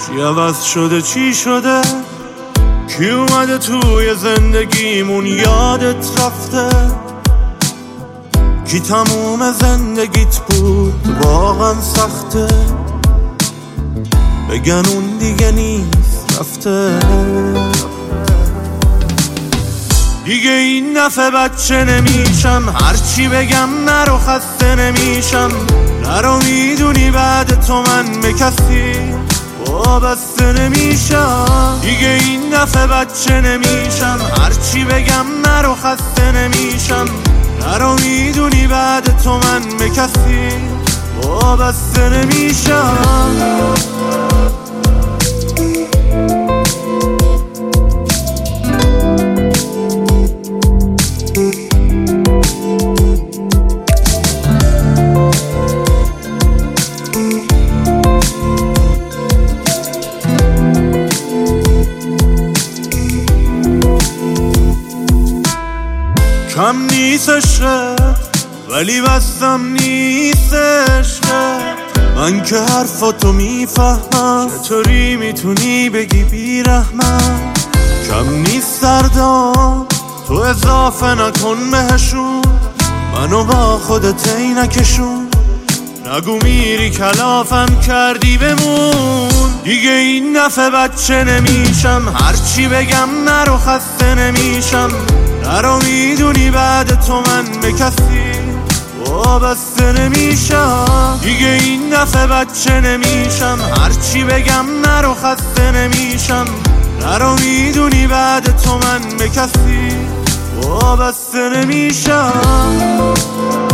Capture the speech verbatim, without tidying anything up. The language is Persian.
چی عوض شده چی شده، کی اومده توی زندگیمون یادت رفته، کی تموم زندگیت بود واقعا سخته، بگن اون دیگه نیست رفته. دیگه این دفعه بچه نمیشم، هرچی بگم نرو خسته نمیشم، نرو میدونی بعد تو من به کسی وابسته نمیشم. دیگه این دفعه بچه نمیشم، هرچی بگم نرو خسته نمیشم، نرو میدونی بعد تو من به کسی وابسته نمیشم. کم نیست عشقت ولی بستم نیست عشقت، من که حرفاتو میفهمم، چطوری میتونی بگی بیرحمم. کم نیست دردام تو اضافه نکن بهشون، منو با خودت ای نکشون، نگو میری کلافم کردی بمون. دیگه این دفعه بچه نمیشم، هرچی بگم نرو خسته نمیشم، نرو میدونی بعد تو من به کسی وابسته نمیشم. دیگه این دفعه بچه نمیشم، هرچی بگم نرو خسته نمیشم، نرو میدونی بعد تو من به کسی وابسته نمیشم.